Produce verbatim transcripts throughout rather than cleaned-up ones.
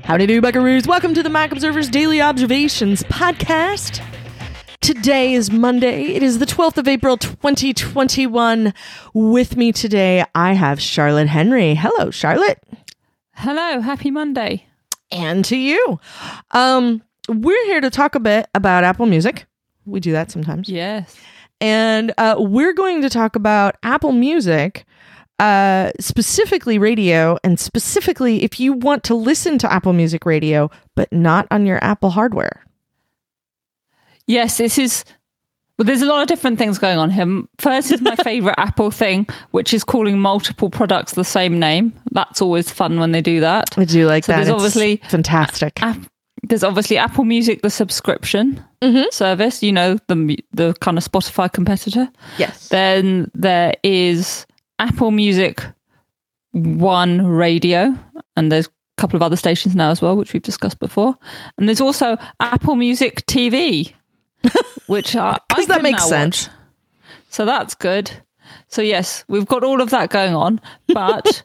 Howdy do, buckaroos. Welcome to the Mac Observer's Daily Observations podcast. Today is Monday. It is the twelfth of April, twenty twenty-one. With me today, I have Charlotte Henry. Hello, Charlotte. Hello. Happy Monday. And to you. Um, we're here to talk a bit about Apple Music. We do that sometimes. Yes. And uh, we're going to talk about Apple Music, uh, specifically radio, and specifically if you want to listen to Apple Music Radio, but not on your Apple hardware. Yes, this is... Well, there's a lot of different things going on here. First is my favorite Apple thing, which is calling multiple products the same name. That's always fun when they do that. I do like so that. There's it's obviously fantastic. A- there's obviously Apple Music, the subscription mm-hmm. service, you know, the the kind of Spotify competitor. Yes. Then there is Apple Music One Radio, and there's a couple of other stations now as well, which we've discussed before. And there's also Apple Music T V. Which I, I that makes sense. Watch. So that's good. So yes, we've got all of that going on. But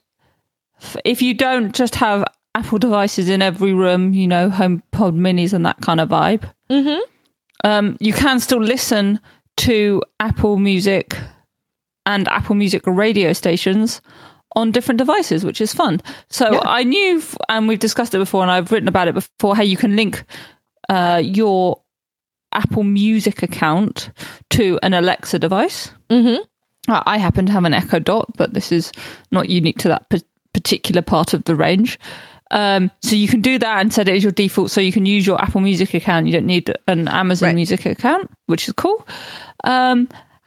if you don't just have Apple devices in every room, you know, HomePod minis and that kind of vibe, mm-hmm. um, you can still listen to Apple Music and Apple Music radio stations on different devices, which is fun. So yeah. I knew, and we've discussed it before, and I've written about it before, how you can link uh, your Apple Music account to an Alexa device. Mm-hmm. I happen to have an Echo Dot, but this is not unique to that p- particular part of the range. Um, so you can do that and set it as your default, so you can use your Apple Music account. You don't need an Amazon right. Music account, which is cool. Um,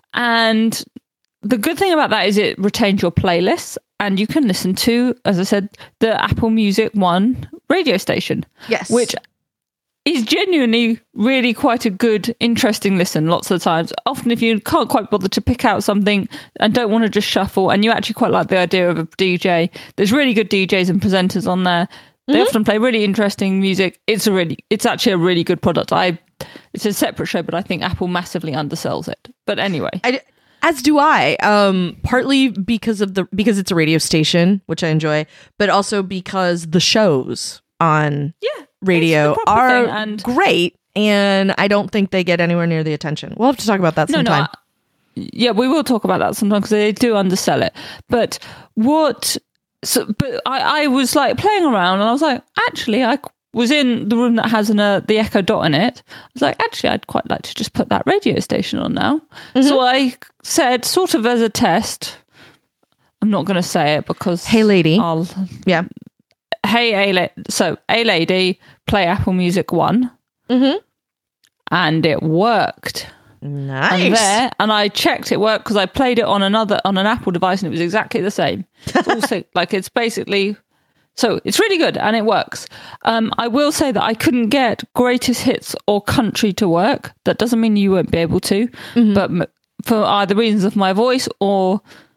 and the good thing about that is it retains your playlists, and you can listen to, as I said, the Apple Music One radio station. Yes. Which is genuinely really quite a good, interesting listen lots of the times. Often if you can't quite bother to pick out something and don't want to just shuffle, and you actually quite like the idea of a D J, there's really good D Js and presenters on there. They mm-hmm. often play really interesting music. It's a really, it's actually a really good product. I, it's a separate show, but I think Apple massively undersells it. But anyway. I, as do I, um, partly because of the, because it's a radio station, which I enjoy, but also because the shows on yeah. radio are and great, and I don't think they get anywhere near the attention. We'll have to talk about that sometime. No, no, I, yeah, we will talk about that sometime because they do undersell it. But what? So, but I, I was like playing around, and I was like, actually, I was in the room that has an, uh, the Echo Dot in it. I was like, actually, I'd quite like to just put that radio station on now. Mm-hmm. So I said, sort of as a test. I'm not going to say it because hey, lady, I'll yeah. Hey, A la- so A lady, play Apple Music One, mm-hmm. and it worked. Nice. And there, and I checked it worked because I played it on another on an Apple device, and it was exactly the same. It's also like it's basically so it's really good and it works. Um, I will say that I couldn't get greatest hits or country to work. That doesn't mean you won't be able to, mm-hmm. but m- for either reasons of my voice or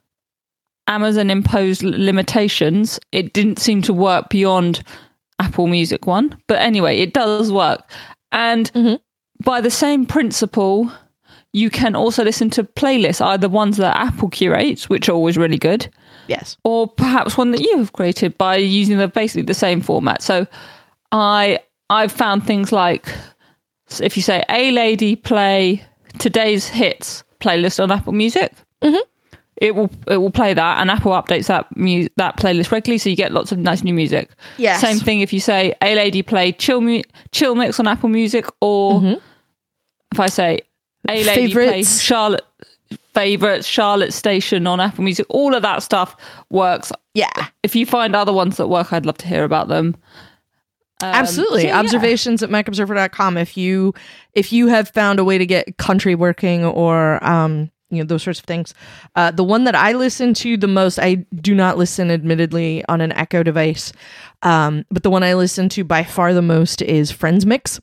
Amazon imposed limitations, it didn't seem to work beyond Apple Music One. But anyway, it does work. And mm-hmm. by the same principle, you can also listen to playlists, either ones that Apple curates, which are always really good. Yes. Or perhaps one that you have created by using the basically the same format. So I I've found things like, if you say, "Hey lady, play today's hits playlist on Apple Music." Mm-hmm. It will it will play that, and Apple updates that mu- that playlist regularly, so you get lots of nice new music. Yes. Same thing if you say, "Hey lady, play chill mu- chill mix on Apple Music," or mm-hmm. if I say, "Hey lady, favorites. play Charlotte favorites Charlotte station on Apple Music," all of that stuff works. Yeah. If you find other ones that work, I'd love to hear about them. Um, Absolutely. So, yeah. Observations at mac observer dot com. If you if you have found a way to get country working or um. you know, those sorts of things. Uh, the one that I listen to the most, I do not listen admittedly on an Echo device, um, but the one I listen to by far the most is Friends Mix,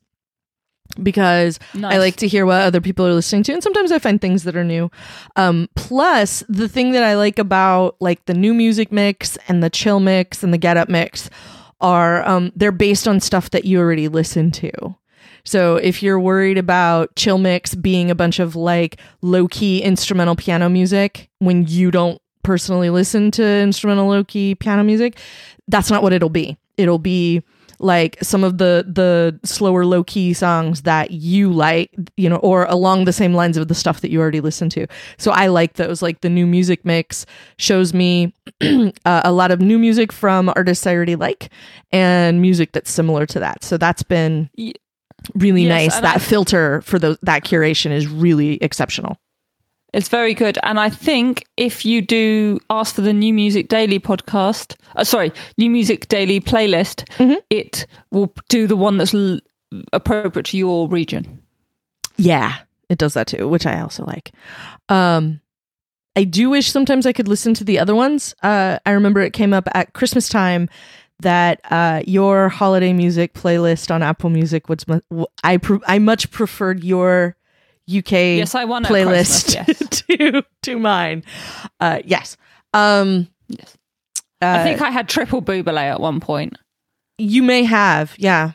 because nice. I like to hear what other people are listening to, and sometimes I find things that are new. Um, plus, the thing that I like about like the new music mix and the chill mix and the get up mix are um, they're based on stuff that you already listen to. So if you're worried about Chill Mix being a bunch of like low-key instrumental piano music when you don't personally listen to instrumental low-key piano music, that's not what it'll be. It'll be like some of the the slower low key songs that you like, you know, or along the same lines of the stuff that you already listen to. So I like those. Like the new music mix shows me uh, a lot of new music from artists I already like and music that's similar to that. So that's been really yes, nice. That I- filter for those, that curation is really exceptional. It's very good. And I think if you do ask for the New Music Daily podcast, uh, sorry, New Music Daily playlist, mm-hmm. it will do the one that's l- appropriate to your region. Yeah, it does that too, which I also like. Um, I do wish sometimes I could listen to the other ones. Uh, I remember it came up at Christmas time that uh, your holiday music playlist on Apple Music was, I, pre- I much preferred your U K yes, I won playlist yes. to to mine. Uh, yes. Um, yes. Uh, I think I had triple Buble at one point. You may have, yeah.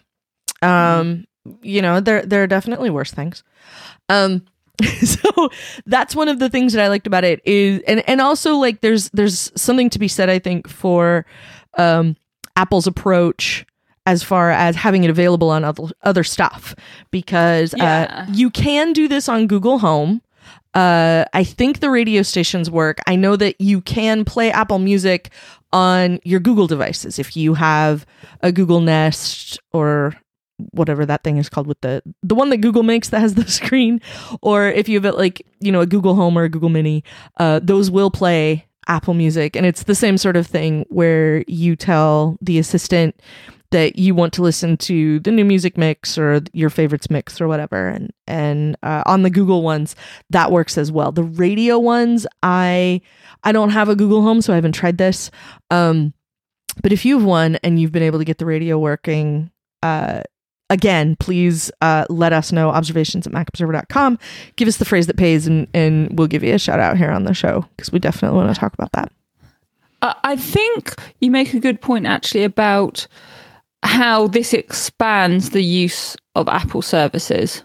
Um, mm. You know, there there are definitely worse things. Um, so that's one of the things that I liked about it is, and and also like there's there's something to be said, I think, for um, Apple's approach as far as having it available on other, other stuff, because yeah. uh, you can do this on Google Home. Uh, I think the radio stations work. I know that you can play Apple Music on your Google devices if you have a Google Nest or whatever that thing is called with the the one that Google makes that has the screen, or if you have it like, you know, a Google Home or a Google Mini. Uh, those will play Apple Music, and it's the same sort of thing where you tell the assistant that you want to listen to the new music mix or your favorites mix or whatever. And, and, uh, on the Google ones, that works as well. The radio ones, I, I don't have a Google Home, so I haven't tried this. Um, but if you have one and you've been able to get the radio working, uh, again, please, uh, let us know. Observations at mac observer dot com. Give us the phrase that pays, and, and we'll give you a shout out here on the show, because we definitely want to talk about that. Uh, I think you make a good point actually about how this expands the use of Apple services.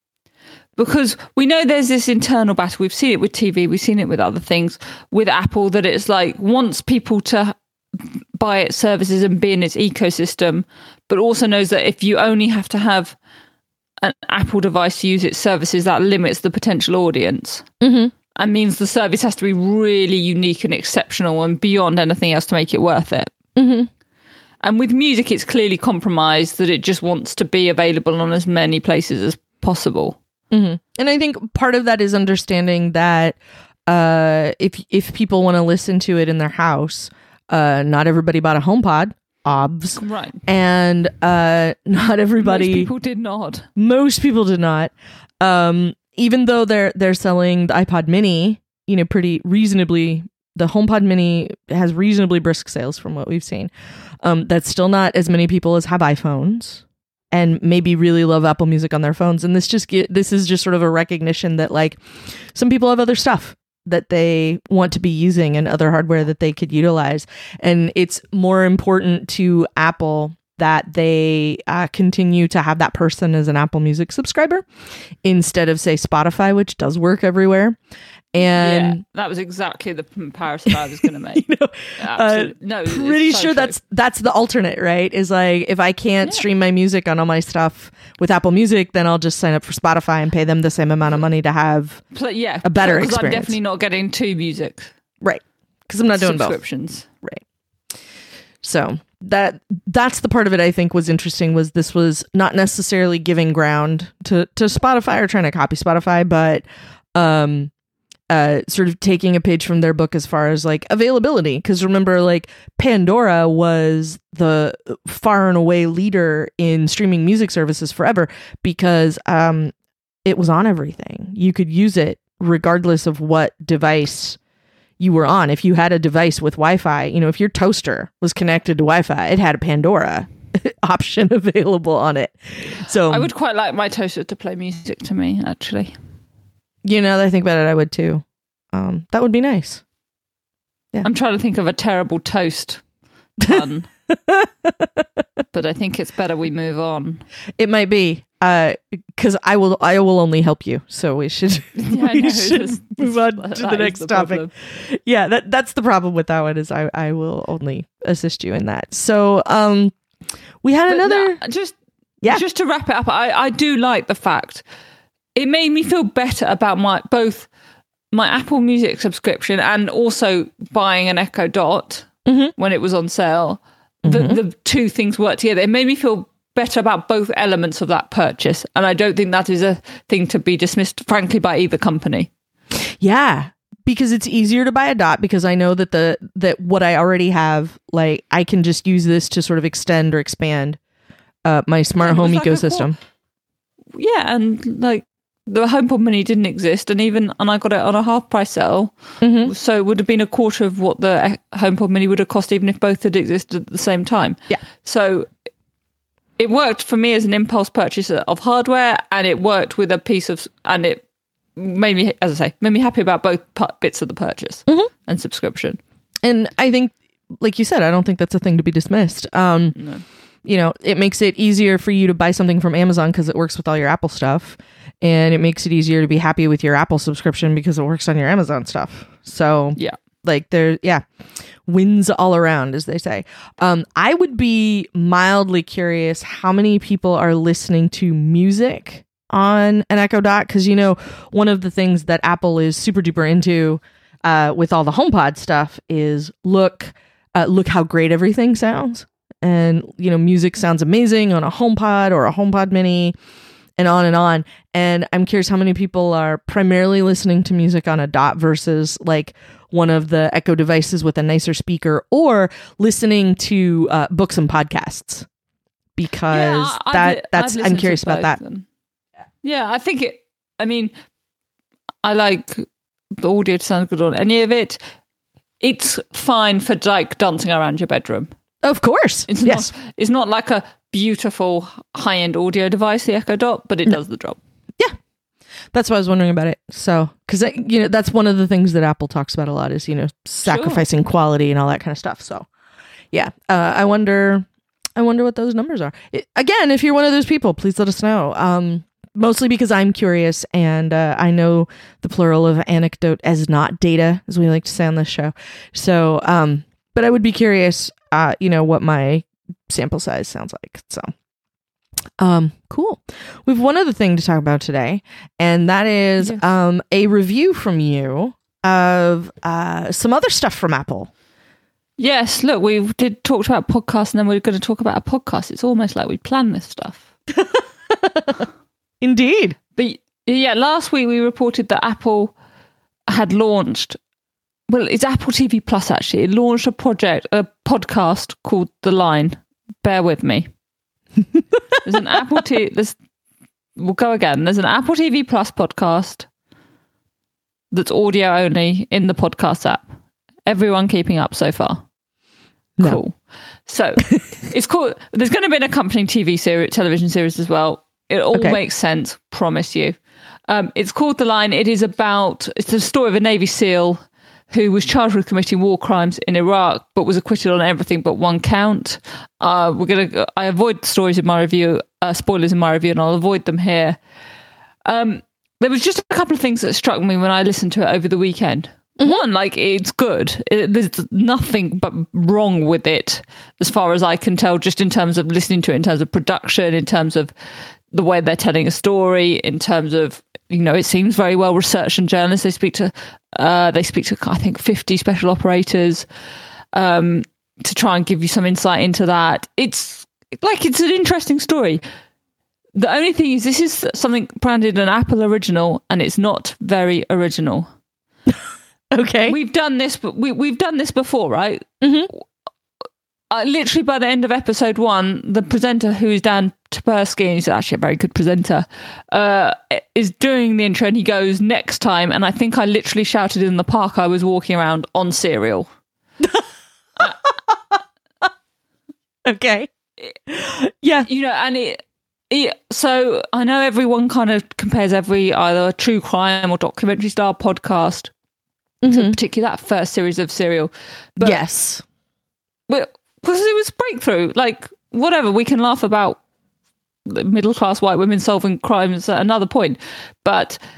Because we know there's this internal battle. We've seen it with T V, we've seen it with other things with Apple, that it's like wants people to buy its services and be in its ecosystem, but also knows that if you only have to have an Apple device to use its services, that limits the potential audience. Mm-hmm. And means the service has to be really unique and exceptional and beyond anything else to make it worth it. Mm-hmm. And with music, it's clearly compromised that it just wants to be available on as many places as possible. Mm-hmm. And I think part of that is understanding that uh, if if people want to listen to it in their house, uh, not everybody bought a HomePod, obs. Right. And uh, not everybody... Most people did not. Most people did not. Um, even though they're they're selling the iPod Mini, you know, pretty reasonably... The HomePod Mini has reasonably brisk sales from what we've seen. Um, that's still not as many people as have iPhones and maybe really love Apple Music on their phones. And this just get, this is just sort of a recognition that like some people have other stuff that they want to be using and other hardware that they could utilize. And it's more important to Apple that they uh, continue to have that person as an Apple Music subscriber instead of, say, Spotify, which does work everywhere. And yeah, that was exactly the comparison I was going to make. You know, uh, no, pretty so sure true. that's that's the alternate, right? Is like if I can't yeah. stream my music on all my stuff with Apple Music, then I'll just sign up for Spotify and pay them the same amount of money to have Play, yeah, a better because experience. I'm definitely not getting two music, right? Because I'm not doing subscriptions, both. Right? So that that's the part of it I think was interesting. Was this was not necessarily giving ground to to Spotify or trying to copy Spotify, but um. Uh, sort of taking a page from their book as far as like availability. Because remember, like Pandora was the far and away leader in streaming music services forever because um, it was on everything. You could use it regardless of what device you were on. If you had a device with Wi-Fi, you know, if your toaster was connected to Wi-Fi, it had a Pandora option available on it. So I would quite like my toaster to play music to me, actually. You know, I think about it, I would too. Um, that would be nice. Yeah. I'm trying to think of a terrible toast pun, but I think it's better we move on. It might be, because uh, I will. I will only help you. So we should. Yeah, we know, should this, move on to the next the topic. Problem. Yeah, that that's the problem with that one is I I will only assist you in that. So um, We had But another. no, just Yeah. just to wrap it up, I, I do like the fact it made me feel better about my both my Apple Music subscription and also buying an Echo Dot Mhm. when it was on sale. The, Mhm. the two things worked together. It made me feel better about both elements of that purchase. And I don't think that is a thing to be dismissed, frankly, by either company. Yeah, because it's easier to buy a Dot because I know that the that what I already have, like I can just use this to sort of extend or expand uh, my smart Yeah, it home was like a ecosystem. Yeah, and like the HomePod Mini didn't exist, and even and I got it on a half price sale, Mhm. so it would have been a quarter of what the HomePod Mini would have cost, even if both had existed at the same time. Yeah. So it worked for me as an impulse purchase of hardware, and it worked with a piece of, and it made me, as I say, made me happy about both p- bits of the purchase Mhm. and subscription. And I think, like you said, I don't think that's a thing to be dismissed. Um, No. You know, it makes it easier for you to buy something from Amazon because it works with all your Apple stuff. And it makes it easier to be happy with your Apple subscription because it works on your Amazon stuff. So, Yeah. like, there, yeah, wins all around, as they say. Um, I would be mildly curious how many people are listening to music on an Echo Dot. Because, you know, one of the things that Apple is super duper into uh, with all the HomePod stuff is look, uh, look how great everything sounds. And, you know, music sounds amazing on a HomePod or a HomePod Mini and on and on. And I'm curious how many people are primarily listening to music on a Dot versus like one of the Echo devices with a nicer speaker, or listening to uh, books and podcasts. Because Yeah, I- I've that li- that's I've I'm listened to curious about that. both, and- Yeah, I think it, I mean, I like the audio to sound good on any of it. It's fine for like dancing around your bedroom. Of course. It's yes. not, it's not like a beautiful high-end audio device, the Echo Dot, but it No. does the job. Yeah. That's why I was wondering about it. So, because, you know, that's one of the things that Apple talks about a lot is, you know, sacrificing quality and all that kind of stuff. So, yeah. Uh, I wonder, I wonder what those numbers are. It, again, if you're one of those people, please let us know. Um, mostly because I'm curious, and uh, I know the plural of anecdote as not data, as we like to say on this show. So, um, but I would be curious, uh, you know, what my sample size sounds like. So, um, cool. We have one other thing to talk about today, and that is Yes. um, a review from you of uh, some other stuff from Apple. Yes, look, we did talk about podcasts, and then we're going to talk about a podcast. It's almost like we planned this stuff. Indeed. But yeah, last week we reported that Apple had launched, well, it's Apple T V Plus actually. It launched a project, a podcast called The Line. Bear with me. There's an Apple T V, there's, we'll go again. There's an Apple T V Plus podcast that's audio only in the podcast app. Everyone keeping up so far? No. Cool. So it's called, there's going to be an accompanying T V series, television series as well. It all Okay. makes sense, promise you. Um, it's called The Line. It is about, it's the story of a Navy SEAL who was charged with committing war crimes in Iraq, but was acquitted on everything but one count. Uh, we're gonna. I avoid stories in my review, uh, spoilers in my review, and I'll avoid them here. Um, there was just a couple of things that struck me when I listened to it over the weekend. Mm-hmm. One, like, it's good. It, there's nothing but wrong with it, as far as I can tell, just in terms of listening to it, in terms of production, in terms of the way they're telling a story, in terms of, you know, it seems very well researched and journalists. They speak to, uh, they speak to, I think, fifty special operators um, to try and give you some insight into that. It's like, it's an interesting story. The only thing is, this is something branded an Apple original, and it's not very original. Okay. We've done this, but we we've done this before, right? Mm-hmm. Uh, literally, by the end of episode one, the presenter, who is Dan Tapersky, and he's actually a very good presenter, uh, is doing the intro, and he goes, "Next time," and I think I literally shouted in the park I was walking around, "On cereal." Okay. Yeah. You know, and it, it. So I know everyone kind of compares every either true crime or documentary style podcast Mm-hmm. to particularly that first series of Serial. But, Yes. but because it was breakthrough, like, whatever, we can laugh about middle class white women solving crimes at another point, but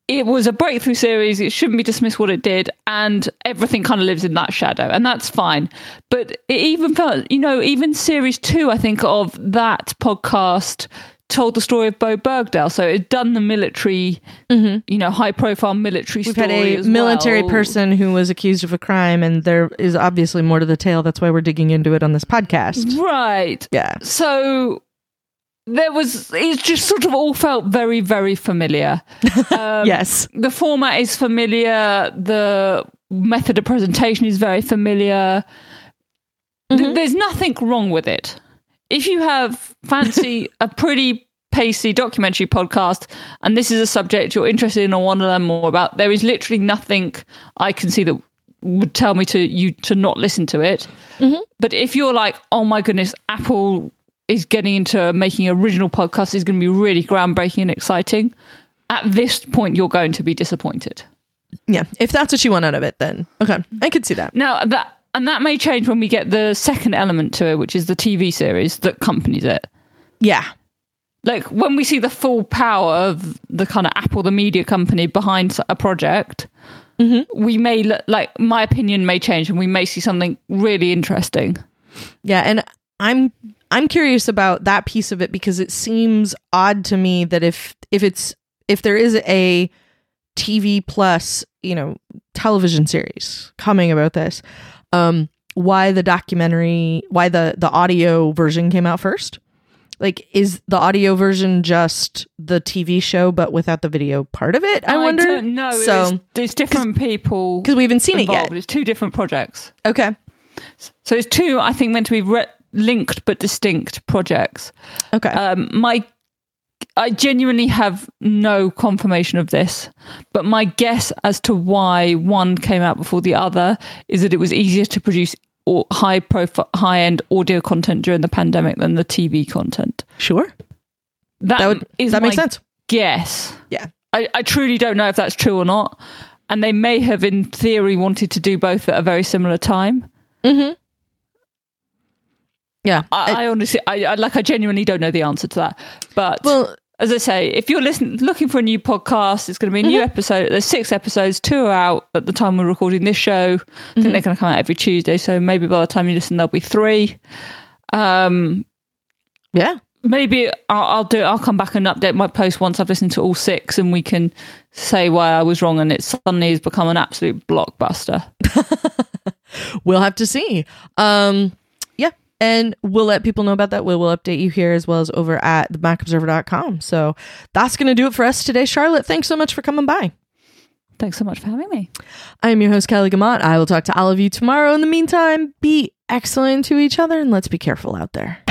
it was a breakthrough series. It shouldn't be dismissed what it did, and everything kind of lives in that shadow, and that's fine. But it even felt, you know, even series two, I think, of that podcast told the story of Bo Bergdahl. So it had done the military, mm-hmm. you know, high-profile military We've story. We've had a as military well. person who was accused of a crime, and there is obviously more to the tale. That's why we're digging into it on this podcast. Right. Yeah. So there was, it just sort of all felt very, very familiar. Um, yes. The format is familiar. The method of presentation is very familiar. Mm-hmm. Th- there's nothing wrong with it. If you have fancy a pretty pacey documentary podcast, and this is a subject you're interested in or want to learn more about, there is literally nothing I can see that would tell me to you to not listen to it. Mm-hmm. But if you're like, oh my goodness, Apple is getting into making original podcasts, is going to be really groundbreaking and exciting, at this point you're going to be disappointed. Yeah, if that's what you want out of it, then okay, I could see that. Now that. And that may change when we get the second element to it, which is the T V series that accompanies it. Yeah. Like when we see the full power of the kind of Apple, the media company behind a project, mm-hmm. we may, like, my opinion may change and we may see something really interesting. Yeah. And I'm, I'm curious about that piece of it because it seems odd to me that if, if it's, if there is a T V plus, you know, television series coming about this, um why the documentary why the the audio version came out first. Like, is the audio version just the T V show but without the video part of it? I, I wonder. Don't know. So there's different people because we haven't seen involved. it yet. It's two different projects. Okay, so it's two, I think, meant to be re- linked but distinct projects. Okay. Um, my I genuinely have no confirmation of this, but my guess as to why one came out before the other is that it was easier to produce high profile, high end audio content during the pandemic than the T V content. Sure, that, that would is that my makes sense. Guess. Yeah, I, I truly don't know if that's true or not, and they may have, in theory, wanted to do both at a very similar time. Mm-hmm. Yeah, I, I, I honestly, I, I like, I genuinely don't know the answer to that. But well, as I say, if you're listening, looking for a new podcast, it's going to be a new mm-hmm. episode. There's six episodes, two are out at the time we're recording this show. I think mm-hmm. they're going to come out every Tuesday, so maybe by the time you listen, there'll be three. Um, yeah, maybe I'll, I'll do. I'll come back and update my post once I've listened to all six, and we can say why I was wrong, and it suddenly has become an absolute blockbuster. We'll have to see. Um, And we'll let people know about that. We will update you here as well as over at the mac observer dot com. So that's going to do it for us today. Charlotte, thanks so much for coming by. Thanks so much for having me. I'm your host, Kelly Guimont. I will talk to all of you tomorrow. In the meantime, be excellent to each other and let's be careful out there.